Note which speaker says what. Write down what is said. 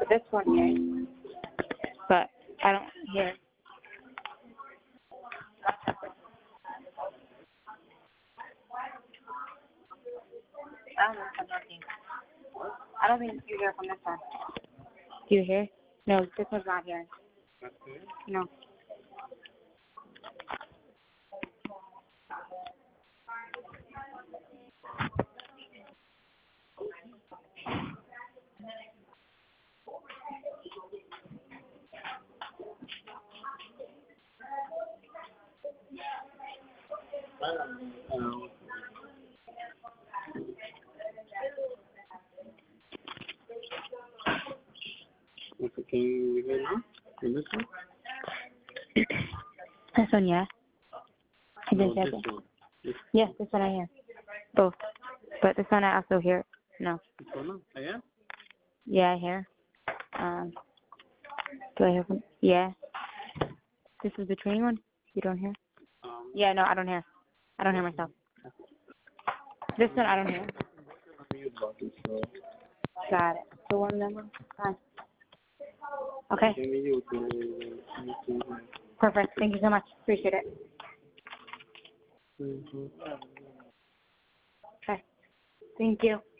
Speaker 1: This one here. But I don't hear. I don't know if I'm working. I don't think you hear from this one. Do you hear? No, this one's not here. No.
Speaker 2: Okay, can you hear now? In this one?
Speaker 1: This one, yeah. I
Speaker 2: No,
Speaker 1: just hear
Speaker 2: this
Speaker 1: it.
Speaker 2: one.
Speaker 1: Yes, this one I hear. Both. But this one I also hear. No.
Speaker 2: This one, no? Yeah?
Speaker 1: Yeah, I hear. Do I hear from? Yeah. This is the training one? You don't hear? Yeah, no, I don't hear. I don't hear myself. This one I don't hear.
Speaker 2: Mute button, so
Speaker 1: Got it. So one number? Fine. Okay.
Speaker 2: can you
Speaker 1: Perfect. Thank you so much. Appreciate it.
Speaker 2: mm-hmm.
Speaker 1: Okay. Thank you.